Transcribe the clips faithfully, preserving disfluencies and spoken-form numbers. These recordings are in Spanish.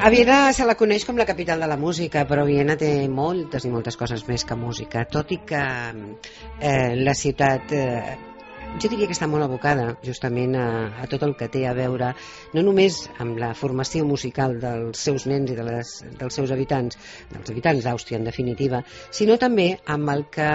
A Viena se la coneix com la capital de la música, però Viena té moltes i moltes coses més que música, tot i que eh, la ciutat... Eh, jo diria que està molt abocada justament a, a tot el que té a veure no només amb la formació musical dels seus nens i de les, dels seus habitants, dels habitants d'Àustria en definitiva, sinó també amb el que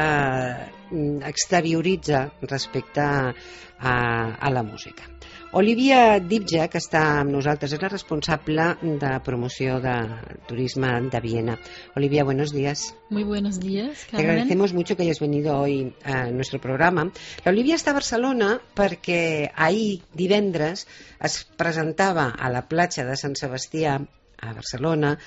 exterioritza respecte a, a la música. Olivia Dibja, que està amb nosaltres, es la responsable de promoció de turisme de Viena. Olivia, buenos días. Muy buenos días, Carmen. Te agradecemos mucho que hayas venido hoy a nuestro programa. La Olivia està a Barcelona perquè ahir, divendres, es presentava a la platja de Sant Sebastià, a Barcelona,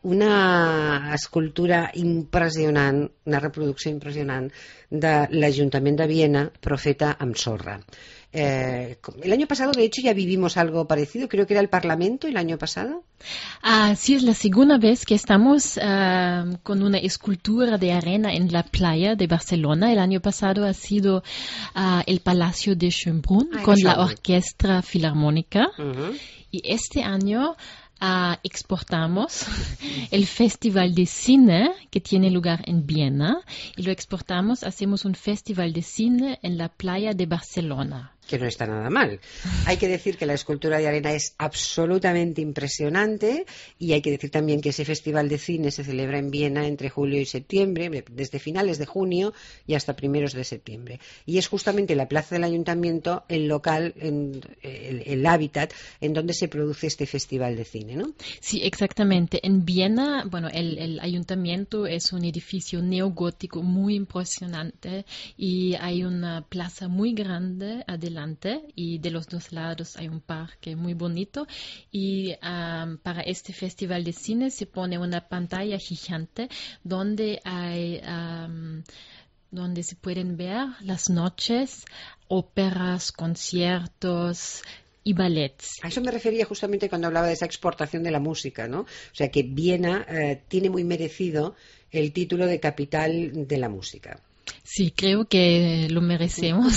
una escultura impressionant, una reproducció impressionant de l'Ajuntament de Viena, però feta amb sorra. Eh, el año pasado, de hecho, ya vivimos algo parecido. Creo que era el Parlamento el año pasado. Ah, sí, es la segunda vez que estamos uh, con una escultura de arena en la playa de Barcelona. El año pasado ha sido uh, el Palacio de Schönbrunn ah, con la Orquesta Filarmónica. Uh-huh. Y este año Uh, exportamos el Festival de Cine que tiene lugar en Viena y lo exportamos, hacemos un festival de cine en la playa de Barcelona. Que no está nada mal. Hay que decir que la escultura de arena es absolutamente impresionante y hay que decir también que ese festival de cine se celebra en Viena entre julio y septiembre, desde finales de junio y hasta primeros de septiembre. Y es justamente la plaza del Ayuntamiento el local, en, el, el hábitat en donde se produce este festival de cine, ¿no? Sí, exactamente. En Viena, bueno, el, el Ayuntamiento es un edificio neogótico muy impresionante y hay una plaza muy grande adelante y de los dos lados hay un parque muy bonito y um, para este festival de cine se pone una pantalla gigante donde hay um, donde se pueden ver las noches, óperas, conciertos y ballets. A eso me refería justamente cuando hablaba de esa exportación de la música, ¿no? O sea que Viena eh, tiene muy merecido el título de capital de la música. Sí, creo que lo merecemos.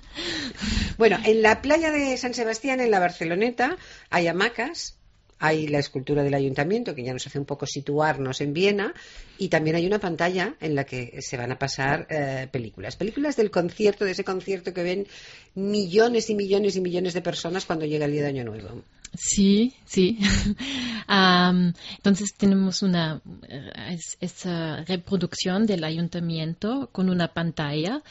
Bueno, en la playa de San Sebastián, en la Barceloneta, hay hamacas, hay la escultura del Ayuntamiento, que ya nos hace un poco situarnos en Viena, y también hay una pantalla en la que se van a pasar eh, películas. Películas del concierto, de ese concierto que ven millones y millones y millones de personas cuando llega el día de Año Nuevo. Sí, sí. um, entonces tenemos una es, esa reproducción del Ayuntamiento con una pantalla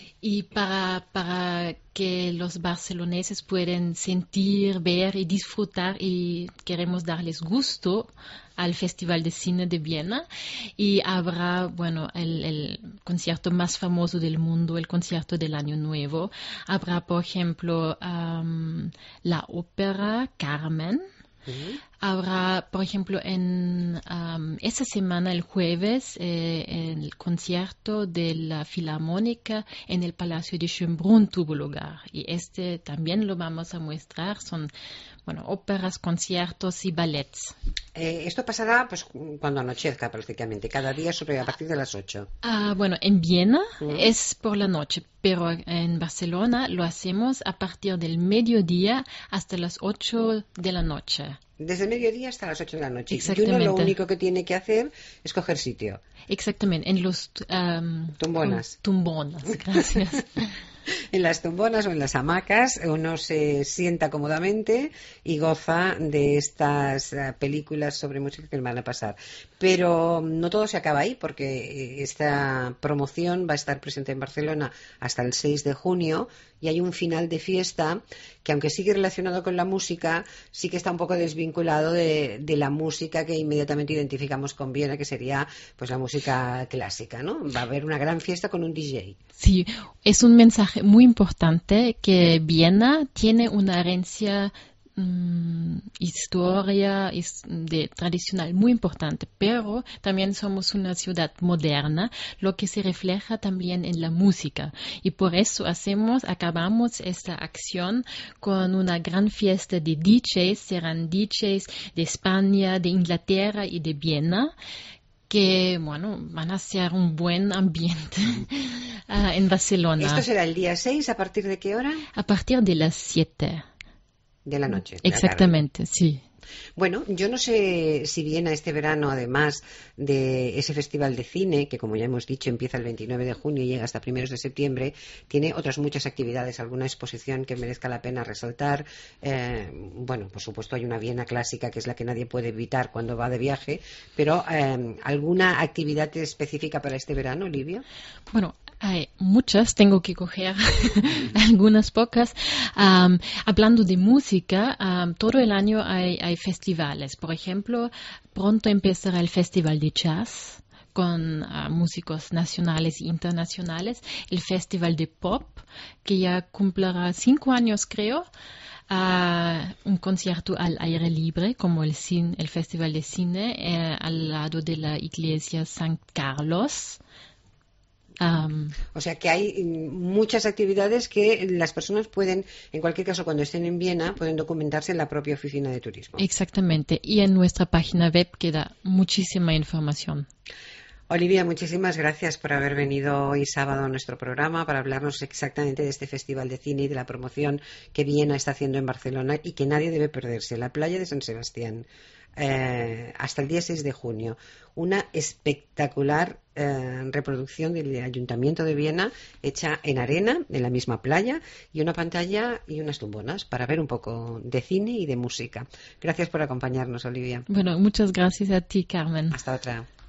y para, para que los barceloneses puedan sentir, ver y disfrutar y queremos darles gusto al Festival de Cine de Viena y habrá, bueno, el, el concierto más famoso del mundo, el concierto del Año Nuevo. Habrá, por ejemplo, um, la ópera Carmen. Uh-huh. Habrá, por ejemplo, en um, esa semana, el jueves, eh, el concierto de la Filarmónica en el Palacio de Schönbrunn tuvo lugar. Y este también lo vamos a mostrar. Son, bueno, óperas, conciertos y ballets. Eh, esto pasará pues cuando anochezca prácticamente, cada día sobre a partir de las ocho. Ah, bueno, en Viena uh-huh. es por la noche, pero en Barcelona lo hacemos a partir del mediodía hasta las ocho de la noche. Desde el mediodía hasta las ocho de la noche. Exactamente. Y uno lo único que tiene que hacer es coger sitio. Exactamente, en los um, tumbonas. Tumbonas, gracias. En las tumbonas o en las hamacas uno se sienta cómodamente y goza de estas uh, películas sobre música que le van a pasar. Pero no todo se acaba ahí, porque esta promoción va a estar presente en Barcelona hasta el seis de junio y hay un final de fiesta que, aunque sigue relacionado con la música, sí que está un poco desvinculado de, de la música que inmediatamente identificamos con Viena, que sería pues la música clásica, ¿no? Va a haber una gran fiesta con un D J. Sí, es un mensaje muy importante que Viena tiene una herencia um, historia de, tradicional muy importante, pero también somos una ciudad moderna, lo que se refleja también en la música. Y por eso hacemos, acabamos esta acción con una gran fiesta de D Js, serán D Js de España, de Inglaterra y de Viena, que, bueno, van a ser un buen ambiente uh, en Barcelona. ¿Esto será el día seis? ¿A partir de qué hora? A partir de las siete. de la noche. Exactamente, sí. Bueno, yo no sé si Viena este verano, además de ese festival de cine, que como ya hemos dicho empieza el veintinueve de junio y llega hasta primeros de septiembre, tiene otras muchas actividades, alguna exposición que merezca la pena resaltar. Eh, bueno, por supuesto hay una Viena clásica que es la que nadie puede evitar cuando va de viaje, pero eh, ¿alguna actividad específica para este verano, Olivia? Bueno, hay muchas, tengo que coger algunas pocas. Um, hablando de música, um, todo el año hay, hay festivales. Por ejemplo, pronto empezará el Festival de Jazz con uh, músicos nacionales e internacionales. El Festival de Pop, que ya cumplirá cinco años, creo. Uh, un concierto al aire libre, como el, cine, el Festival de Cine, eh, al lado de la iglesia San Carlos. Um, o sea que hay muchas actividades que las personas pueden, en cualquier caso cuando estén en Viena, pueden documentarse en la propia oficina de turismo. Exactamente, y en nuestra página web queda muchísima información. Olivia, muchísimas gracias por haber venido hoy sábado a nuestro programa para hablarnos exactamente de este Festival de Cine y de la promoción que Viena está haciendo en Barcelona y que nadie debe perderse. La playa de San Sebastián, eh, hasta el día seis de junio. Una espectacular eh, reproducción del Ayuntamiento de Viena hecha en arena, en la misma playa, y una pantalla y unas tumbonas para ver un poco de cine y de música. Gracias por acompañarnos, Olivia. Bueno, muchas gracias a ti, Carmen. Hasta otra.